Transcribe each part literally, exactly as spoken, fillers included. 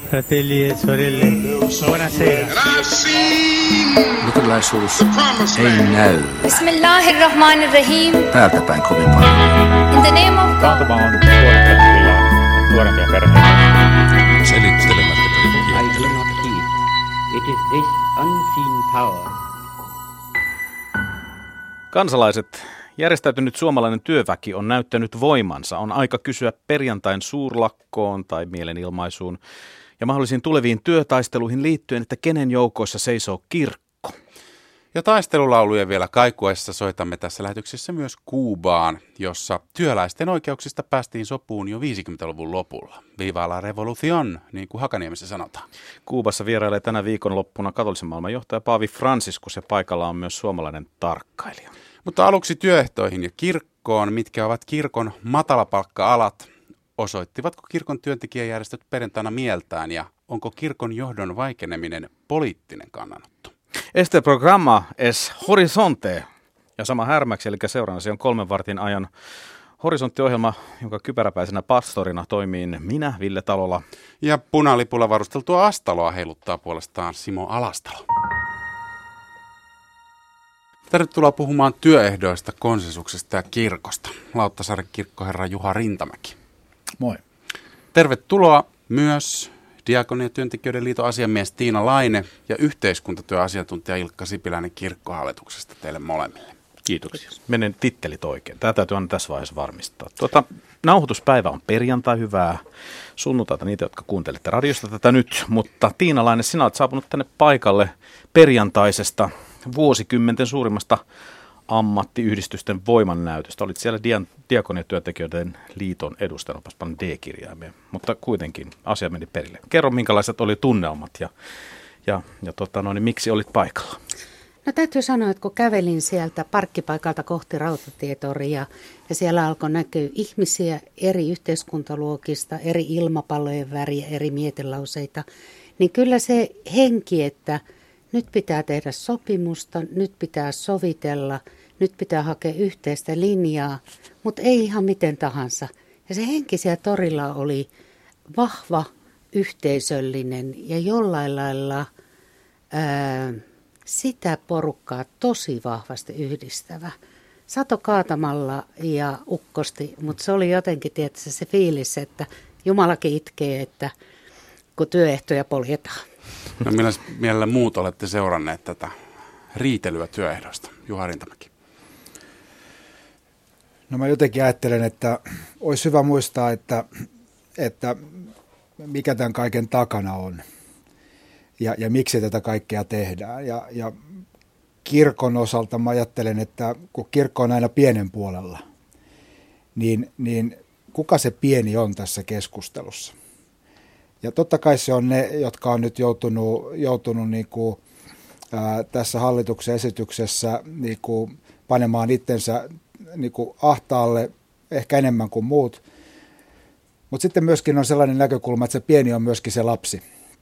Fratelli e sorelle, buonasera. Luterilaisuus ei näy. Bismillahirrahmanirrahim. Täältä päin kovin paljon. In the name of God. Taantuma on nuorempia, nuorempia perheitä. Selittelemättä I do not heed. It is this unseen power. Kansalaiset, järjestäytynyt suomalainen työväki on näyttänyt voimansa. On aika kysyä perjantain suurlakkoon tai mielenilmaisuun ja mahdollisiin tuleviin työtaisteluihin liittyen, että kenen joukoissa seisoo kirkko. Ja taistelulaulujen vielä kaikuessa soitamme tässä lähetyksessä myös Kuubaan, jossa työläisten oikeuksista päästiin sopuun jo viisikymmentäluvun lopulla. Viva la revolución, niin kuin Hakaniemessä sanotaan. Kuubassa vierailee tänä viikonloppuna katolisen maailman johtaja Paavi Franciscus ja paikalla on myös suomalainen tarkkailija. Mutta aluksi työehtoihin ja kirkkoon, mitkä ovat kirkon matalapalkka-alat. Osoittivatko kirkon työntekijäjärjestöt perjantaina mieltään ja onko kirkon johdon vaikeneminen poliittinen kannanotto? Este programa es horizonte ja sama härmäksi, eli seuraavassa on kolmen vartin ajan horisonttiohjelma, jonka kypäräpäisenä pastorina toimii minä, Ville Talola. Ja punalipulla varusteltua Astaloa heiluttaa puolestaan Simo Alastalo. Tervetuloa puhumaan työehdoista, konsensuksesta ja kirkosta. Lauttasaaren kirkkoherra Juha Rintamäki. Moi. Tervetuloa myös Diakonia-työntekijöiden liiton asiamies Tiina Laine ja yhteiskuntatyöasiantuntija Ilkka Sipiläinen kirkkohallituksesta teille molemmille. Kiitoksia. Menen tittelit oikein. Tämä täytyy aina tässä vaiheessa varmistaa. Tuota, nauhoituspäivä on perjantai, hyvää sunnuntaita niitä, jotka kuuntelette radiosta tätä nyt. Mutta Tiina Laine, sinä olet saapunut tänne paikalle perjantaisesta vuosikymmenten suurimmasta ammattiyhdistysten voimannäytöstä. Olit siellä Dia- Diakonia-työntekijöiden liiton edustajana, onpas paljon D-kirjaimia, mutta kuitenkin asia meni perille. Kerro, minkälaiset oli tunnelmat ja, ja, ja tota, no, niin miksi olit paikalla? No täytyy sanoa, että kun kävelin sieltä parkkipaikalta kohti Rautatietoria ja siellä alkoi näkyä ihmisiä eri yhteiskuntaluokista, eri ilmapallojen väriä, eri mietelauseita, niin kyllä se henki, että nyt pitää tehdä sopimusta, nyt pitää sovitella, nyt pitää hakea yhteistä linjaa, mutta ei ihan miten tahansa. Ja se henki siellä torilla oli vahva, yhteisöllinen ja jollain lailla ää, sitä porukkaa tosi vahvasti yhdistävä. Sato kaatamalla ja ukkosti, mutta se oli jotenkin tietysti se fiilis, että Jumalakin itkee, että kun työehtoja poljetaan. No millä mielellä muut olette seuranneet tätä riitelyä työehdosta? Juha Rintamäki. No mä jotenkin ajattelen, että olisi hyvä muistaa, että, että mikä tämän kaiken takana on ja, ja miksi tätä kaikkea tehdään. Ja, ja kirkon osalta mä ajattelen, että kun kirkko on aina pienen puolella, niin, niin kuka se pieni on tässä keskustelussa? Ja totta kai se on ne, jotka on nyt joutunut, joutunut niin kuin, ää, tässä hallituksen esityksessä niin kuin panemaan itsensä niin kuin ahtaalle ehkä enemmän kuin muut. Mutta sitten myöskin on sellainen näkökulma, että se pieni on myöskin se lapsi.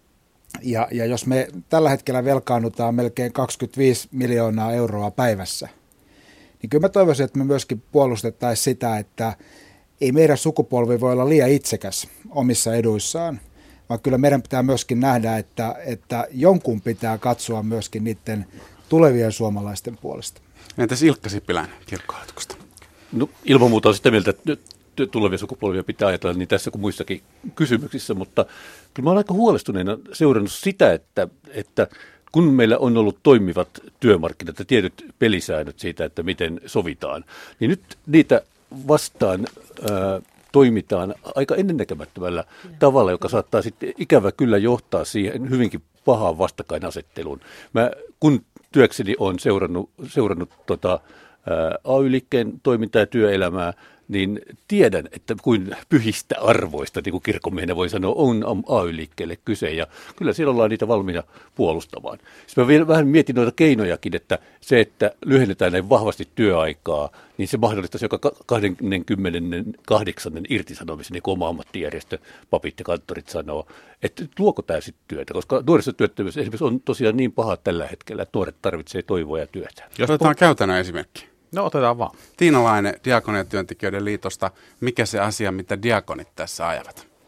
Ja, ja jos me tällä hetkellä velkaannutaan melkein kaksikymmentäviisi miljoonaa euroa päivässä, niin kyllä mä toivoisin, että me myöskin puolustettaisiin sitä, että ei meidän sukupolvi voi olla liian itsekäs omissa eduissaan, vaan kyllä meidän pitää myöskin nähdä, että, että jonkun pitää katsoa myöskin niiden tulevien suomalaisten puolesta. Entäs Ilkka Sipiläinen kirkkohallituksesta? No, ilman muuta on sitä mieltä, että tulevia sukupolvia pitää ajatella niin tässä kuin muissakin kysymyksissä, mutta kyllä mä olen aika huolestuneena seurannut sitä, että, että kun meillä on ollut toimivat työmarkkinat ja tietyt pelisäännöt siitä, että miten sovitaan, niin nyt niitä vastaan ää, toimitaan aika ennennäkemättömällä tavalla, joka saattaa sitten ikävä kyllä johtaa siihen hyvinkin pahaan vastakkainasetteluun. Mä kun työkseni olen seurannut, seurannut tota, ää, A Y-liikkeen toimintaa ja työelämää, niin tiedän, että kuin pyhistä arvoista, niin kuin kirkonmiehenä voi sanoa, on A Y-liikkeelle kyse, ja kyllä siellä ollaan niitä valmiina puolustamaan. Sitten mä vielä vähän mietin noita keinojakin, että se, että lyhennetään näin vahvasti työaikaa, niin se mahdollistaisi joka kaksikymmentäkahdeksan irtisanomisen, niin kuin oma ammattijärjestö, papit ja kanttorit sanoo, että luoko tämä sitten työtä, koska nuorisotyöttömyys esimerkiksi on tosiaan niin paha tällä hetkellä, että nuoret tarvitsee toivoa ja työtä. Jos otetaan puh- käytännön esimerkki. No otetaan vaan. Tiina Laine Diakonia-työntekijöiden liitosta. Mikä se asia, mitä diakonit tässä ajavat?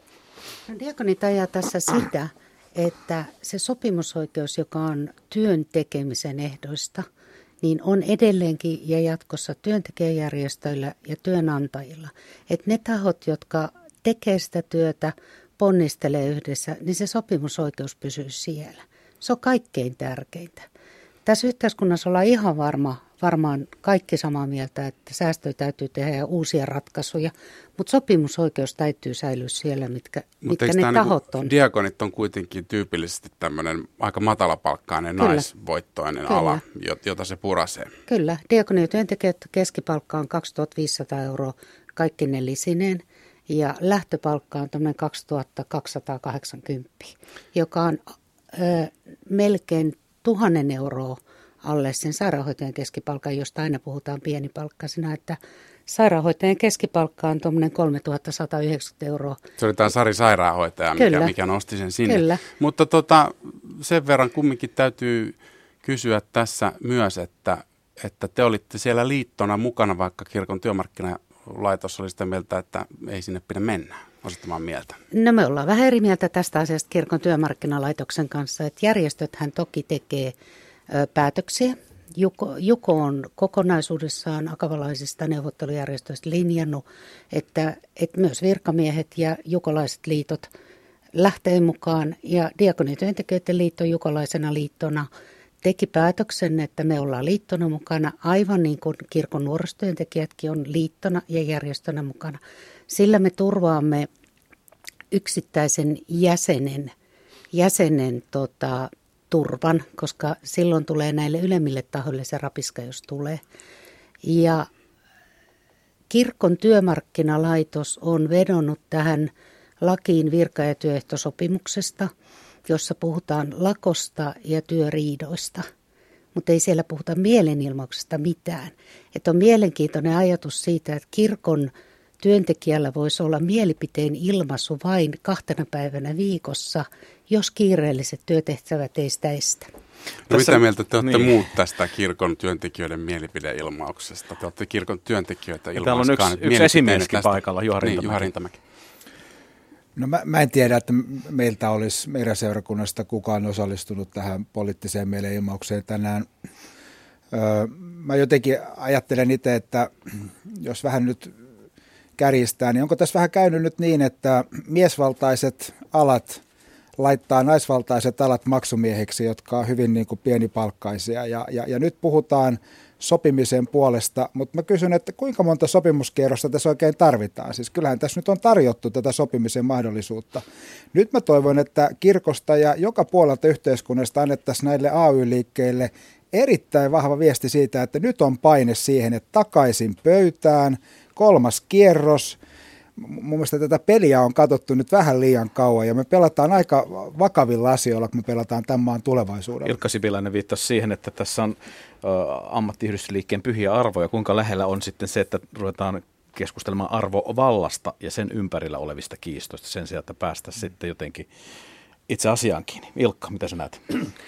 No, diakonit ajaa tässä sitä, että se sopimusoikeus, joka on työn tekemisen ehdoista, niin on edelleenkin ja jatkossa työntekijäjärjestöillä ja työnantajilla. Että ne tahot, jotka tekee sitä työtä, ponnistelee yhdessä, niin se sopimusoikeus pysyy siellä. Se on kaikkein tärkeintä. Tässä yhteiskunnassa ollaan ihan varma, varmaan kaikki samaa mieltä, että säästöjä täytyy tehdä ja uusia ratkaisuja, mutta sopimusoikeus täytyy säilyä siellä, mitkä, mitkä ne tahot on. Diakonit on kuitenkin tyypillisesti tämmöinen aika matalapalkkainen Kyllä. naisvoittoinen Kyllä. ala, jota se purasee. Kyllä, diakoniatyöntekijöiden keskipalkka on kaksituhattaviisisataa euroa kaikki ne lisineen. Ja lähtöpalkka on tämmöinen kaksituhattakaksisataakahdeksankymmentä, joka on ö, melkein tuhannen euroa alle sen sairaanhoitajan keskipalkan, josta aina puhutaan pienipalkkaisena, että sairaanhoitajan keskipalkka on tuommoinen kolmetuhattasatayhdeksänkymmentä euroa. Se oli tämä Sari sairaanhoitaja, mikä, mikä nosti sen sinne. Kyllä. Mutta tota, sen verran kumminkin täytyy kysyä tässä myös, että, että te olitte siellä liittona mukana, vaikka kirkon työmarkkinalaitos oli sitä mieltä, että ei sinne pidä mennä osoittamaan mieltä. No me ollaan vähän eri mieltä tästä asiasta kirkon työmarkkinalaitoksen kanssa, että järjestöthän toki tekee ö, päätöksiä. Juko, Juko on kokonaisuudessaan akavalaisista neuvottelujärjestöistä linjannut, että, että myös virkamiehet ja jukolaiset liitot lähtee mukaan. Ja Diakoniatyöntekijöiden liitto jukolaisena liittona teki päätöksen, että me ollaan liittona mukana, aivan niin kuin kirkon nuorisotyöntekijätkin on liittona ja järjestönä mukana. Sillä me turvaamme yksittäisen jäsenen, jäsenen tota, turvan, koska silloin tulee näille ylemmille tahoille se rapiska, jos tulee. Ja kirkon työmarkkinalaitos on vedonnut tähän lakiin virka- ja työehtosopimuksesta, jossa puhutaan lakosta ja työriidoista, mutta ei siellä puhuta mielenilmauksesta mitään. Että on mielenkiintoinen ajatus siitä, että kirkon työntekijällä voisi olla mielipiteen ilmaisu vain kahtena päivänä viikossa, jos kiireelliset työtehtävät ei sitä estä. No Tässä, mitä mieltä te olette niin. muut tästä kirkon työntekijöiden mielipideilmauksesta? Te olette kirkon työntekijöitä ilmaiskaan. Täällä on yksi, yksi esimieskin paikalla, Juha Rintamäki. Niin, Juha Rintamäki. No mä, mä en tiedä, että meiltä olisi meidän seurakunnasta kukaan osallistunut tähän poliittiseen mielenilmaukseen tänään. Öö, mä jotenkin ajattelen itse, että jos vähän nyt kärjistää, niin onko tässä vähän käynyt nyt niin, että miesvaltaiset alat laittaa naisvaltaiset alat maksumiehiksi, jotka on hyvin niin kuin pienipalkkaisia. Ja, ja, ja nyt puhutaan sopimisen puolesta, mutta mä kysyn, että kuinka monta sopimuskierrosta tässä oikein tarvitaan? Siis kyllähän tässä nyt on tarjottu tätä sopimisen mahdollisuutta. Nyt mä toivon, että kirkosta ja joka puolelta yhteiskunnasta annettaisiin näille A Y-liikkeille erittäin vahva viesti siitä, että nyt on paine siihen, että takaisin pöytään, kolmas kierros. Mun mielestä tätä peliä on katsottu nyt vähän liian kauan ja me pelataan aika vakavilla asioilla, kun me pelataan tämän maan tulevaisuudella. Ilkka Sipiläinen viittasi siihen, että tässä on ö, ammattiyhdistysliikkeen pyhiä arvoja. Kuinka lähellä on sitten se, että ruvetaan keskustelemaan arvovallasta ja sen ympärillä olevista kiistoista sen sijaan, että päästäisiin sitten jotenkin itse asiaan kiinni. Ilkka, mitä sä näet?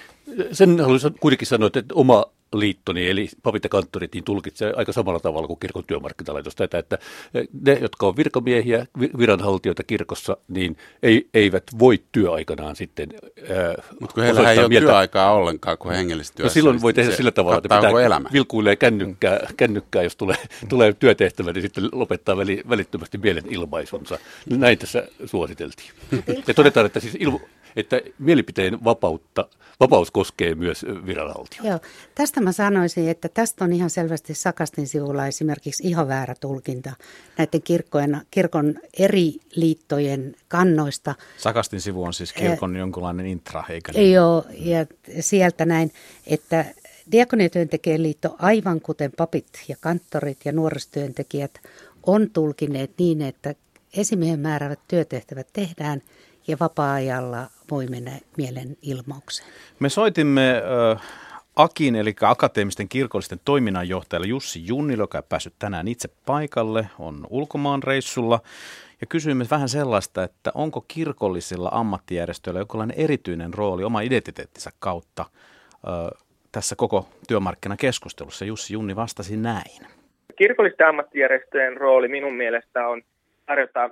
Sen haluaisin kuitenkin sanoa, että oma liittoni, eli papit ja kanttorit, niin tulkitsee aika samalla tavalla kuin kirkon työmarkkinalaitos tätä, että ne, jotka on virkamiehiä, viranhaltijoita kirkossa, niin ei, eivät voi työaikanaan sitten Mutta kun heillä ei ole mieltä työaikaa ollenkaan, kun hengelliset työssä. No silloin voi tehdä sillä tavalla, että pitää elämä. vilkuilee kännykkää, kännykkää, jos tulee, tulee työtehtävä, niin sitten lopettaa väli, välittömästi mielenilmaisunsa. Näin tässä suositeltiin. Ja todetaan, että siis ilmo, että mielipiteen vapautta, vapaus koskee myös viranhaltijoita. Joo, tästä mä sanoisin, että tästä on ihan selvästi Sakastin sivulla esimerkiksi ihan väärä tulkinta näiden kirkkojen, kirkon eri liittojen kannoista. Sakastin sivu on siis kirkon eh, jonkunlainen intra, eikä niin? Joo, ja sieltä näin, että Diakoniatyöntekijän liitto, aivan kuten papit ja kanttorit ja nuorisotyöntekijät, on tulkineet niin, että esimiehen määräävät työtehtävät tehdään ja vapaa-ajalla voi mennä mielenilmaukseen. Me soitimme äh, Akin, eli akateemisten kirkollisten toiminnanjohtajalle Jussi Junnille, joka on päässyt tänään itse paikalle, on ulkomaanreissulla. Ja kysyimme vähän sellaista, että onko kirkollisilla ammattijärjestöillä jonkinlainen erityinen rooli oma identiteettinsä kautta äh, tässä koko työmarkkinakeskustelussa. Jussi Junni vastasi näin. Kirkollisten ammattijärjestöjen rooli minun mielestä on tarjota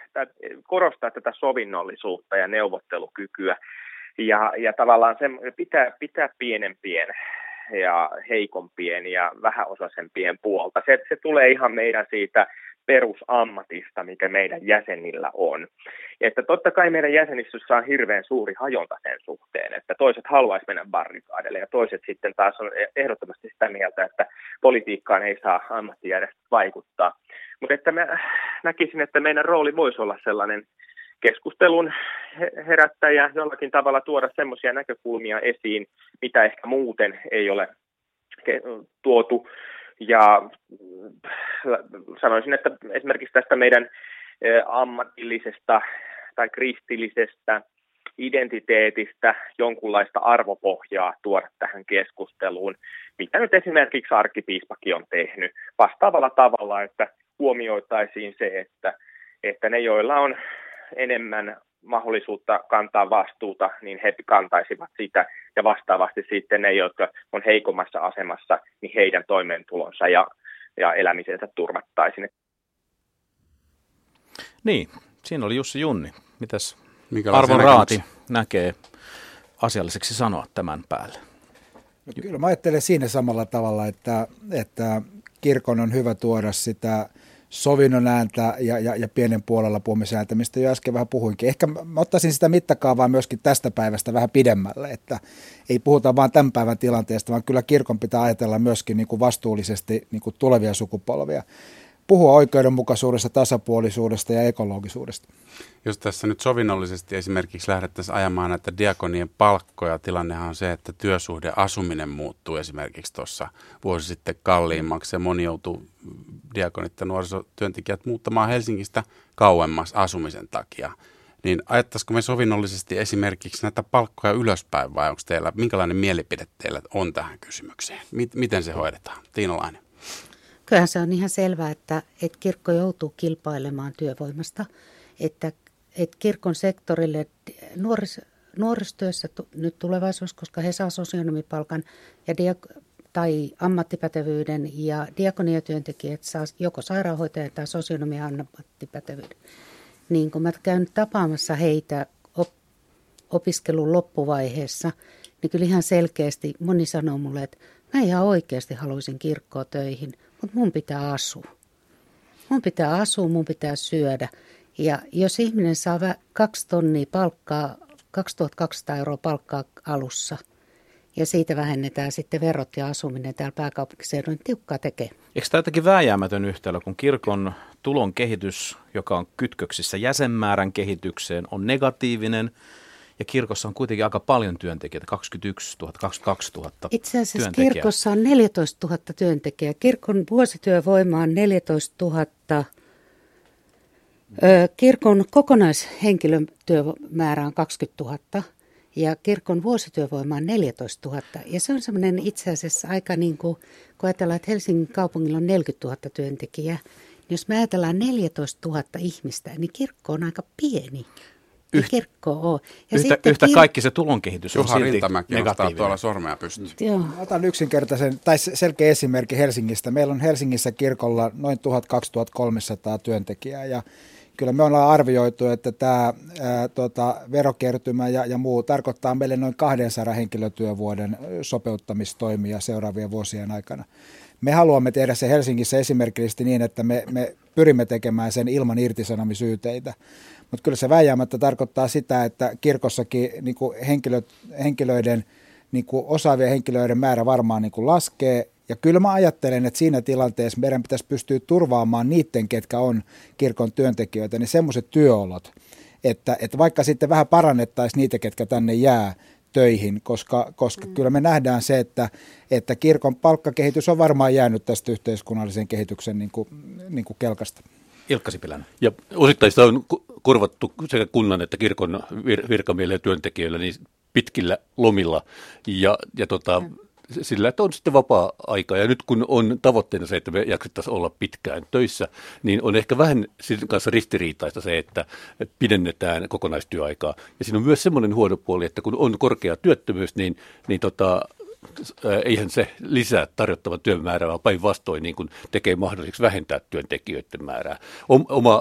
korostaa tätä sovinnollisuutta ja neuvottelukykyä ja, ja tavallaan se pitää, pitää pienempien ja heikompien ja vähäosaisempien puolta. Se, se tulee ihan meidän siitä perusammatista, mikä meidän jäsenillä on. Että totta kai meidän jäsenistössä on hirveän suuri hajonta sen suhteen, että toiset haluaisi mennä barrikaadelle ja toiset sitten taas on ehdottomasti sitä mieltä, että politiikkaan ei saa ammattijärjestöt vaikuttaa. Mutta että mä näkisin, että meidän rooli voisi olla sellainen keskustelun herättäjä, jollakin tavalla tuoda semmoisia näkökulmia esiin, mitä ehkä muuten ei ole tuotu. Ja sanoisin, että esimerkiksi tästä meidän ammatillisesta tai kristillisestä identiteetistä jonkunlaista arvopohjaa tuoda tähän keskusteluun, mitä nyt esimerkiksi arkkipiispakin on tehnyt vastaavalla tavalla, että huomioitaisiin se, että, että ne, joilla on enemmän mahdollisuutta kantaa vastuuta, niin he kantaisivat sitä, ja vastaavasti sitten ne, jotka on heikommassa asemassa, niin heidän toimeentulonsa ja, ja elämisensä turvattaisiin. Niin, siinä oli Jussi Junni. Mitäs Minkälaisia Arvon Raati näkee asialliseksi sanoa tämän päälle? No, kyllä mä ajattelen siinä samalla tavalla, että, että kirkon on hyvä tuoda sitä sovinnon ääntä ja, ja, ja pienen puolella puhumisääntä, mistä jo äsken vähän puhuinkin. Ehkä mä ottaisin sitä mittakaavaa myöskin tästä päivästä vähän pidemmälle, että ei puhuta vaan tämän päivän tilanteesta, vaan kyllä kirkon pitää ajatella myöskin niin kuin vastuullisesti niin kuin tulevia sukupolvia. Puhua oikeudenmukaisuudesta, tasapuolisuudesta ja ekologisuudesta. Jos tässä nyt sovinnollisesti esimerkiksi lähdettäisiin ajamaan näitä diakonien palkkoja, tilannehan on se, että työsuhde asuminen muuttuu esimerkiksi tuossa vuosi sitten kalliimmaksi ja moni joutuu diakonit ja nuorisotyöntekijät muuttamaan Helsingistä kauemmas asumisen takia. Niin ajattaisiko me sovinnollisesti esimerkiksi näitä palkkoja ylöspäin vai onko teillä, minkälainen mielipide teillä on tähän kysymykseen? Miten se hoidetaan? Tiinalainen. Kyllähän se on ihan selvää, että, että kirkko joutuu kilpailemaan työvoimasta, että, että kirkon sektorille nuoris, nuorisotyössä t- nyt tulevaisuus, koska he saa sosionomipalkan ja diak- tai ammattipätevyyden ja diakoniatyöntekijät saa joko sairaanhoitajan tai sosionomia ammattipätevyyden. Niin kun mä käyn tapaamassa heitä op- opiskelun loppuvaiheessa, niin kyllä ihan selkeästi moni sanoo mulle, että mä ihan oikeasti haluaisin kirkkoa töihin, mutta mun pitää asua. Mun pitää asua, mun pitää syödä. Ja jos ihminen saa kaksi tonnia palkkaa, kaksituhattakaksisataa euroa palkkaa alussa, ja siitä vähennetään sitten verot ja asuminen täällä pääkaupunkiseudulla, niin tiukkaa tekee. Eikö tämä jotenkin vääjäämätön yhtälö, kun kirkon tulon kehitys, joka on kytköksissä jäsenmäärän kehitykseen, on negatiivinen, ja kirkossa on kuitenkin aika paljon työntekijöitä, kaksikymmentäyksituhatta, kaksikymmentäkaksituhatta Itse asiassa työntekijää. kirkossa on neljätoistatuhatta työntekijää. Kirkon vuosityövoima on neljätoistatuhatta. Kirkon kokonaishenkilötyömäärä on kaksikymmentätuhatta ja kirkon vuosityövoima on neljätoistatuhatta. Ja se on semmoinen itse asiassa aika niin kuin, kun ajatellaan, että Helsingin kaupungilla on neljäkymmentätuhatta työntekijää, niin jos me ajatellaan neljätoistatuhatta ihmistä, niin kirkko on aika pieni. Yht, kirkko on. Ja yhtä, yhtä kir... kaikki se tulonkehitys on Juha silti Rintamäki negatiivinen. tuolla sormea pystyyn. Joo. Otan yksinkertaisen tai selkeä esimerkki Helsingistä. Meillä on Helsingissä kirkolla noin tuhat–kaksituhattakolmesataa työntekijää ja kyllä me ollaan arvioitu, että tämä ää, tota, verokertymä ja, ja muu tarkoittaa meille noin kahdensadan henkilötyövuoden sopeuttamistoimia seuraavien vuosien aikana. Me haluamme tehdä se Helsingissä esimerkillisesti niin, että me, me pyrimme tekemään sen ilman irtisanomisyhteitä. Mutta kyllä se vääjäämättä tarkoittaa sitä, että kirkossakin niin kuin henkilö, henkilöiden, niin kuin osaavien henkilöiden määrä varmaan niin kuin laskee. Ja kyllä mä ajattelen, että siinä tilanteessa meidän pitäisi pystyä turvaamaan niiden, ketkä on kirkon työntekijöitä, niin semmoiset työolot, että, että vaikka sitten vähän parannettaisiin niitä, ketkä tänne jää töihin, koska, koska mm. kyllä me nähdään se, että, että kirkon palkkakehitys on varmaan jäänyt tästä yhteiskunnallisen kehityksen niin kuin, niin kuin kelkasta. Ilkka Sipilän. Ja osittain sitä on korvattu sekä kunnan että kirkon vir- virkamiehille ja työntekijöille niin pitkillä lomilla ja, ja tota, sillä, että on sitten vapaa-aika. Ja nyt kun on tavoitteena se, että me jaksettaisiin olla pitkään töissä, niin on ehkä vähän sen kanssa ristiriitaista se, että pidennetään kokonaistyöaikaa. Ja siinä on myös semmoinen huono puoli, että kun on korkea työttömyys, niin, niin tota, eihän se lisää tarjottavan työn määrää, vaan päinvastoin niin kun tekee mahdolliseksi vähentää työntekijöiden määrää. Oma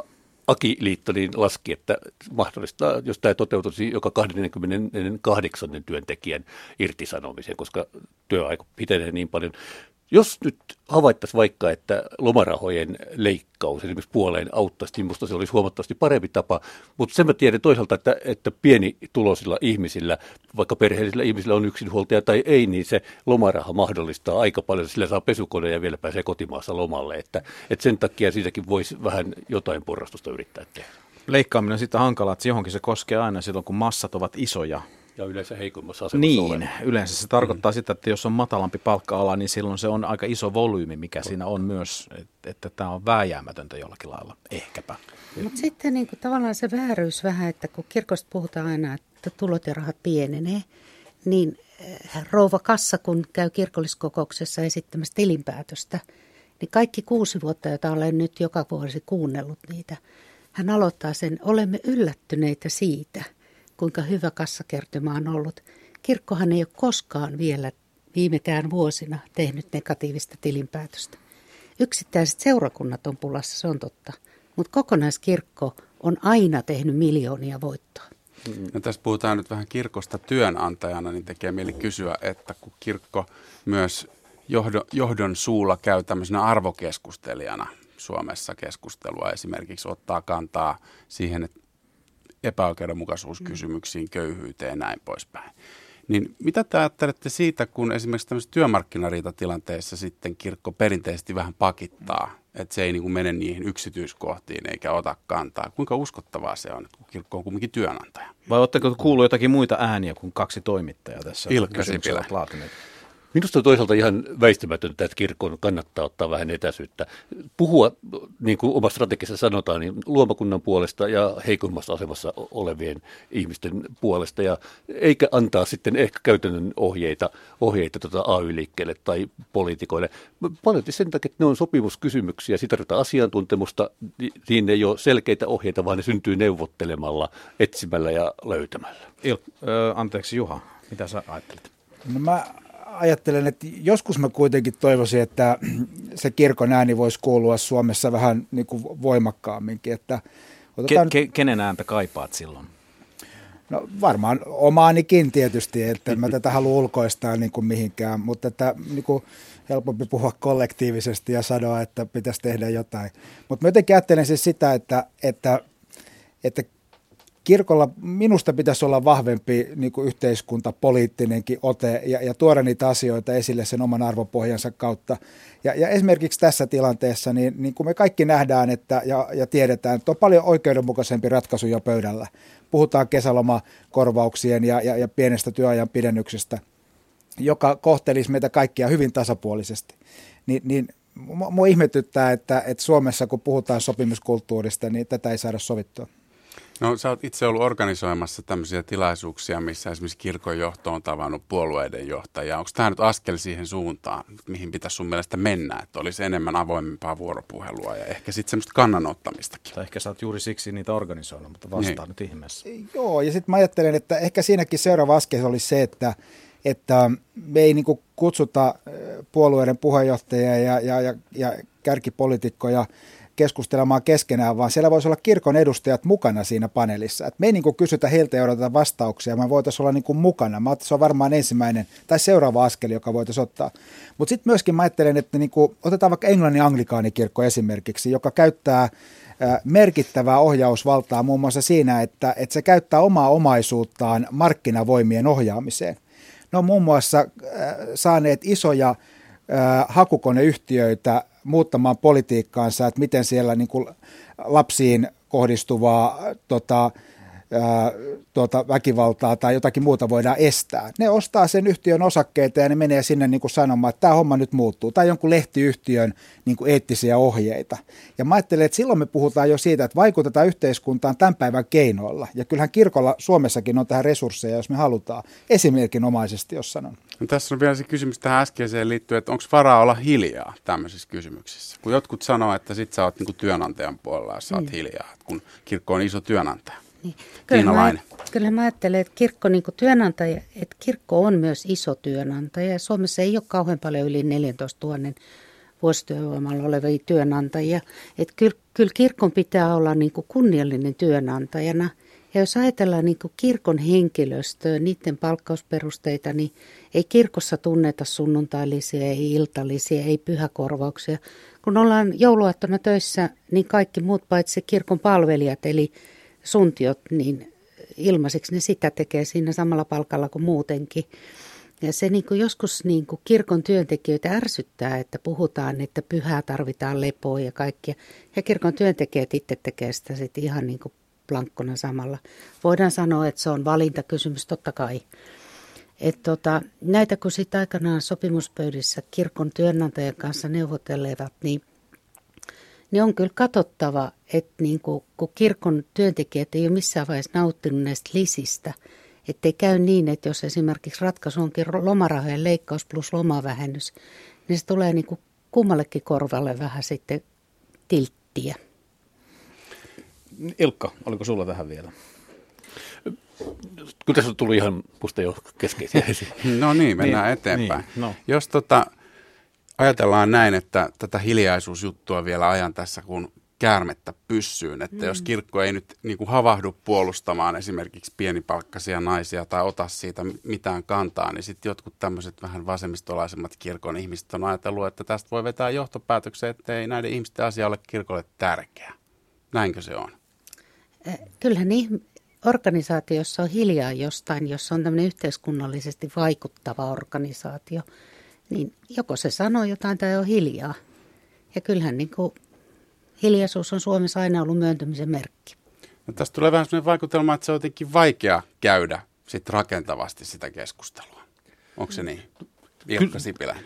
Akiliitto niin laski, että mahdollistaa, jos tämä toteutuisi joka kaksikymmentäkahdeksan työntekijän irtisanomisen, koska työaika pitenee niin paljon. Jos nyt havaittaisiin vaikka, että lomarahojen leikkaus esimerkiksi puoleen auttaisi, niin minusta se olisi huomattavasti parempi tapa. Mutta sen mä tiedän toisaalta, että, että pienituloisilla ihmisillä, vaikka perheellisillä ihmisillä on yksinhuoltaja tai ei, niin se lomaraha mahdollistaa aika paljon. Sillä saa pesukoneen ja vielä pääsee kotimaassa lomalle. Että, että sen takia siitäkin voisi vähän jotain porrastusta yrittää tehdä. Leikkaaminen on sitten hankalaa, että johonkin se koskee aina silloin, kun massat ovat isoja. Ja yleensä heikommassa asemassa Niin, oleva. yleensä se tarkoittaa mm. sitä, että jos on matalampi palkka-ala, niin silloin se on aika iso volyymi, mikä siinä on myös, että, että tämä on vääjäämätöntä jollakin lailla, ehkäpä. Mutta sitten niin kuin tavallaan se vääryys vähän, että kun kirkosta puhutaan aina, että tulot ja rahat pienenee, niin rouva Kassa, kun käy kirkolliskokouksessa esittämässä tilinpäätöstä, niin kaikki kuusi vuotta, jota olen nyt joka vuosi kuunnellut niitä, hän aloittaa sen, olemme yllättyneitä siitä, kuinka hyvä kassakertymä on ollut. Kirkkohan ei ole koskaan vielä viimekään vuosina tehnyt negatiivista tilinpäätöstä. Yksittäiset seurakunnat on pulassa, se on totta. Mutta kokonaiskirkko on aina tehnyt miljoonia voittoa. No, tässä puhutaan nyt vähän kirkosta työnantajana, niin tekee mieli kysyä, että kun kirkko myös johdon, johdon suulla käy tämmöisenä arvokeskustelijana Suomessa keskustelua, esimerkiksi ottaa kantaa siihen, että epäoikeudenmukaisuuskysymyksiin, köyhyyteen ja näin poispäin. Niin mitä te ajattelette siitä, kun esimerkiksi tämmöisessä työmarkkinariitatilanteessa sitten kirkko perinteisesti vähän pakittaa, että se ei niin kuin mene niihin yksityiskohtiin eikä ota kantaa? Kuinka uskottavaa se on, kun kirkko on kuitenkin työnantaja? Vai oletteko kuullut jotakin muita ääniä kuin kaksi toimittajaa tässä? Ilkka Sipilä. Minusta on toisaalta ihan väistämätöntä, että kirkon kannattaa ottaa vähän etäisyyttä. Puhua, niin kuin omassa strategiassa sanotaan, niin luomakunnan puolesta ja heikommassa asemassa olevien ihmisten puolesta. Ja eikä antaa sitten ehkä käytännön ohjeita, ohjeita tuota A Y-liikkeelle tai poliitikoille. Paljon sen takia, että ne on sopimuskysymyksiä, sitä tarvitaan asiantuntemusta, niin ei ole selkeitä ohjeita, vaan ne syntyy neuvottelemalla, etsimällä ja löytämällä. Il- ö, anteeksi Juha, mitä sä ajattelet? No mä ajattelen, että joskus mä kuitenkin toivoisin, että se kirkon ääni voisi kuulua Suomessa vähän niin kuin voimakkaamminkin. Että otetaan... ke, ke, kenen ääntä kaipaat silloin? No varmaan omaanikin tietysti, että mä tätä halua ulkoistaa niin kuin mihinkään, mutta että niin kuin helpompi puhua kollektiivisesti ja sanoa, että pitäisi tehdä jotain. Mutta mä jotenkin ajattelen siis sitä, että, että, että kirkolla minusta pitäisi olla vahvempi niin kuin yhteiskuntapoliittinenkin ote ja, ja tuoda niitä asioita esille sen oman arvopohjansa kautta. Ja, ja esimerkiksi tässä tilanteessa, niin, niin kuin me kaikki nähdään että, ja, ja tiedetään, että on paljon oikeudenmukaisempi ratkaisu jo pöydällä. Puhutaan kesälomakorvauksien ja, ja, ja pienestä työajan pidennyksestä, joka kohtelisi meitä kaikkia hyvin tasapuolisesti. Ni, niin mua ihmetyttää, että, että Suomessa kun puhutaan sopimuskulttuurista, niin tätä ei saada sovittua. No sä oot itse ollut organisoimassa tämmöisiä tilaisuuksia, missä esimerkiksi kirkon johto on tavannut puolueiden johtajia. Onko tämä nyt askel siihen suuntaan, mihin pitäisi sun mielestä mennä, että olisi enemmän avoimempaa vuoropuhelua ja ehkä sitten semmoista kannanottamistakin? Tai ehkä sä oot juuri siksi niitä organisoinut, mutta vastaa niin. Nyt ihmeessä. Joo, ja sitten mä ajattelen, että ehkä siinäkin seuraava askel olisi se, että, että me ei niinku kutsuta puolueiden puheenjohtajia ja, ja, ja, ja kärkipoliitikkoja keskustelemaan keskenään, vaan siellä voisi olla kirkon edustajat mukana siinä paneelissa. Et me ei niin kuin kysytä heiltä ja odoteta vastauksia, vaan voitaisiin olla niin kuin mukana. Mä se on varmaan ensimmäinen tai seuraava askel, joka voitaisiin ottaa. Mutta sitten myöskin mä ajattelen, että niin kuin, otetaan vaikka Englannin anglikaanikirkko esimerkiksi, joka käyttää merkittävää ohjausvaltaa muun muassa siinä, että, että se käyttää omaa omaisuuttaan markkinavoimien ohjaamiseen. Ne on muun muassa saaneet isoja hakukoneyhtiöitä muuttamaan politiikkaansa, että miten siellä niin kuin lapsiin kohdistuvaa tota, ää, tota, väkivaltaa tai jotakin muuta voidaan estää. Ne ostaa sen yhtiön osakkeita ja ne menee sinne niin kuin sanomaan, että tämä homma nyt muuttuu. Tai jonkun lehtiyhtiön niin kuin eettisiä ohjeita. Ja mä ajattelen, että silloin me puhutaan jo siitä, että vaikutetaan yhteiskuntaan tämän päivän keinoilla. Ja kyllähän kirkolla Suomessakin on tähän resursseja, jos me halutaan. Esimerkinomaisesti, jos sanon. No, tässä on vielä se kysymys tähän äskeiseen liittyen, että onko varaa olla hiljaa tämmöisissä kysymyksissä? Kun jotkut sanoo, että sit sä oot niinku työnantajan puolella, jos sä oot mm. hiljaa, kun kirkko on iso työnantaja. Niin. Kyllä, mä, kyllä mä ajattelen, että kirkko, niin kuin työnantaja, että kirkko on myös iso työnantaja. Suomessa ei ole kauhean paljon yli neljätoistatuhatta vuosityövoimalla olevia työnantajia. Että kyllä, kyllä kirkon pitää olla niin kuin kunniallinen työnantajana. Ja jos ajatellaan niin kuin kirkon henkilöstöä, niiden palkkausperusteita, niin ei kirkossa tunneta sunnuntailisia, ei iltalisia, ei pyhäkorvauksia. Kun ollaan jouluaattona töissä, niin kaikki muut paitsi kirkon palvelijat, eli suntiot, niin ilmaiseksi ne sitä tekee siinä samalla palkalla kuin muutenkin. Ja se niin kuin joskus niin kuin kirkon työntekijöitä ärsyttää, että puhutaan, että pyhää tarvitaan lepoa ja kaikkia. Ja kirkon työntekijät itse tekee sitä sitten ihan niin kuin blankkona samalla. Voidaan sanoa, että se on valintakysymys, totta kai. Et tota, näitä kun sitten aikanaan sopimuspöydissä kirkon työnantajan kanssa neuvotelevat, niin, niin on kyllä katsottava, että niin kuin, kun kirkon työntekijät ei ole missään vaiheessa nauttinut näistä lisistä, ettei käy niin, että jos esimerkiksi ratkaisu onkin lomarahojen leikkaus plus lomavähennys, niin se tulee niin kuin kummallekin korvalle vähän sitten tilttiä. Ilkka, oliko sulla tähän vielä? Kyllä tässä on tullut ihan musta jo keskeisiä esiin. No niin, mennään niin, eteenpäin. Niin, no. Jos tota, ajatellaan näin, että tätä hiljaisuusjuttua vielä ajan tässä kun käärmettä pyssyyn, että mm. jos kirkko ei nyt niin kuin havahdu puolustamaan esimerkiksi pienipalkkaisia naisia tai ota siitä mitään kantaa, niin sitten jotkut tämmöiset vähän vasemmistolaisemmat kirkon ihmiset on ajatellut, että tästä voi vetää johtopäätöksen, että ei näiden ihmisten asia ole kirkolle tärkeä. Näinkö se on? Kyllähän niin organisaatiossa on hiljaa jostain, jos on tämmöinen yhteiskunnallisesti vaikuttava organisaatio, niin joko se sanoo jotain tai on hiljaa. Ja kyllähän niin kuin hiljaisuus on Suomessa aina ollut myöntymisen merkki. No, tästä tulee vähän sellainen vaikutelma, että se on jotenkin vaikea käydä sit rakentavasti sitä keskustelua. Onko se niin? Ilkka Sipiläinen.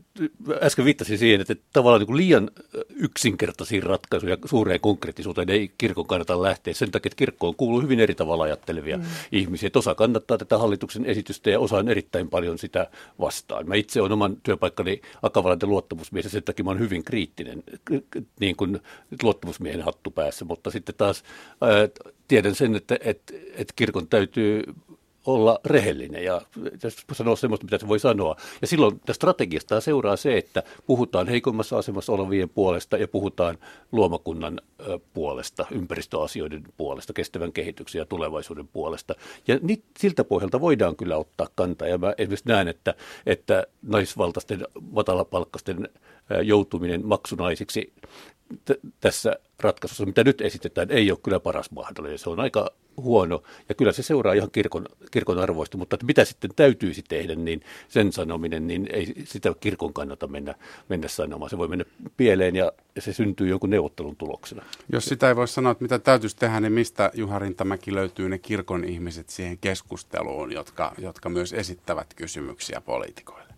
Äsken viittasin siihen, että tavallaan niin liian yksinkertaisiin ratkaisuja suureen konkreettisuuteen ei kirkon kannata lähteä. Sen takia, että kirkkoon kuuluu hyvin eri tavalla ajattelevia mm. ihmisiä. Että osa kannattaa tätä hallituksen esitystä ja osa on erittäin paljon sitä vastaan. Mä itse olen oman työpaikkani Akavalanten luottamusmies ja sen takia mä olen hyvin kriittinen niin kuin luottamusmiehen hattu päässä. Mutta sitten taas ää, tiedän sen, että, että, että kirkon täytyy olla rehellinen ja sanoa semmoista, mitä se voi sanoa. Ja silloin tästä strategiasta seuraa se, että puhutaan heikommassa asemassa olevien puolesta ja puhutaan luomakunnan puolesta, ympäristöasioiden puolesta, kestävän kehityksen ja tulevaisuuden puolesta. Ja nyt siltä pohjalta voidaan kyllä ottaa kantaa. Ja mä esimerkiksi näen, että, että naisvaltaisten matalapalkkaisten joutuminen maksunaisiksi t- tässä ratkaisussa, mitä nyt esitetään, ei ole kyllä paras mahdollinen. Se on aika huono ja kyllä se seuraa ihan kirkon, kirkon arvoista, mutta että mitä sitten täytyisi tehdä, niin sen sanominen, niin ei sitä kirkon kannata mennä, mennä sanomaan. Se voi mennä pieleen ja se syntyy jonkun neuvottelun tuloksena. Jos sitä ei voi sanoa, että mitä täytyisi tehdä, niin mistä Juha Rintamäki löytyy ne kirkon ihmiset siihen keskusteluun, jotka, jotka myös esittävät kysymyksiä poliitikoille?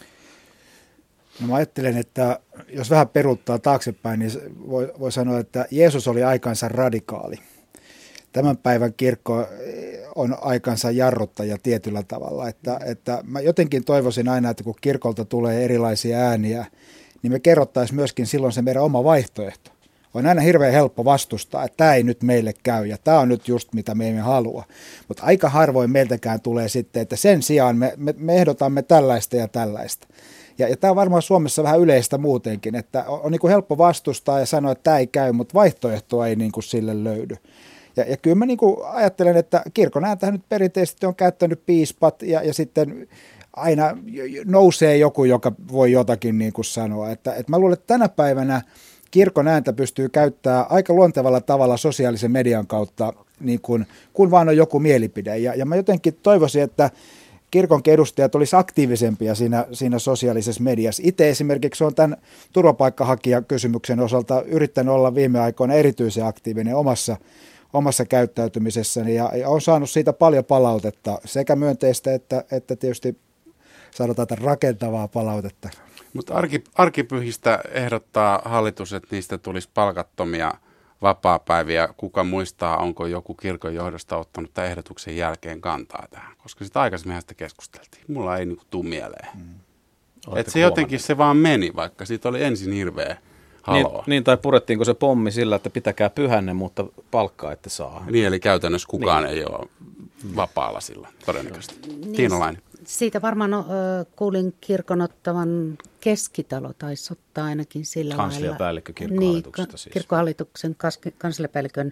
No mä ajattelen, että jos vähän peruuttaa taaksepäin, niin voi, voi sanoa, että Jeesus oli aikansa radikaali. Tämän päivän kirkko on aikansa jarruttaja tietyllä tavalla. Että, että mä jotenkin toivoisin aina, että kun kirkolta tulee erilaisia ääniä, niin me kerrottaisiin myöskin silloin se meidän oma vaihtoehto. On aina hirveän helppo vastustaa, että tämä ei nyt meille käy ja tämä on nyt just mitä me emme halua. Mutta aika harvoin meiltäkään tulee sitten, että sen sijaan me, me, me ehdotamme tällaista ja tällaista. Ja, ja tämä on varmaan Suomessa vähän yleistä muutenkin, että on, on niin kuin helppo vastustaa ja sanoa, että tämä ei käy, mutta vaihtoehtoa ei niin kuin sille löydy. Ja, ja kyllä mä niin kuin ajattelen, että kirkon ääntähän nyt perinteisesti on käyttänyt piispat ja, ja sitten aina nousee joku, joka voi jotakin niin kuin sanoa. Että, että mä luulen, että tänä päivänä kirkon ääntä pystyy käyttämään aika luontevalla tavalla sosiaalisen median kautta, niin kuin, kun vaan on joku mielipide. Ja, ja mä jotenkin toivoisin, että kirkonkin edustajat olisivat aktiivisempia siinä, siinä sosiaalisessa mediassa. Itse esimerkiksi on tämän turvapaikkahakijakysymyksen osalta yrittänyt olla viime aikoina erityisen aktiivinen omassa, omassa käyttäytymisessäni ja, ja olen saanut siitä paljon palautetta, sekä myönteistä että, että tietysti sanotaan rakentavaa palautetta. Mutta arki, arkipyhistä ehdottaa hallitus, että niistä tulisi palkattomia vapaapäiviä. Kuka muistaa, onko joku kirkon johdosta ottanut tämän ehdotuksen jälkeen kantaa tähän? Koska sitä aikaisemmin sitä keskusteltiin. Mulla ei niinku tule mieleen. Mm. Että se jotenkin se vaan meni, vaikka siitä oli ensin hirveä haloo. Niin, niin, tai purettiinko se pommi sillä, että pitäkää pyhänne, mutta palkkaa ette saa. Niin, eli käytännössä kukaan niin. ei ole vapaalla sillä todennäköisesti. Niin, Tiina Laine. Siitä varmaan no, kuulin kirkon ottavan Keskitalo taisi ottaa ainakin sillä lailla. Kansliapäällikkö kirkkohallituksesta niin, siis. Kirkkohallituksen kansliapäällikön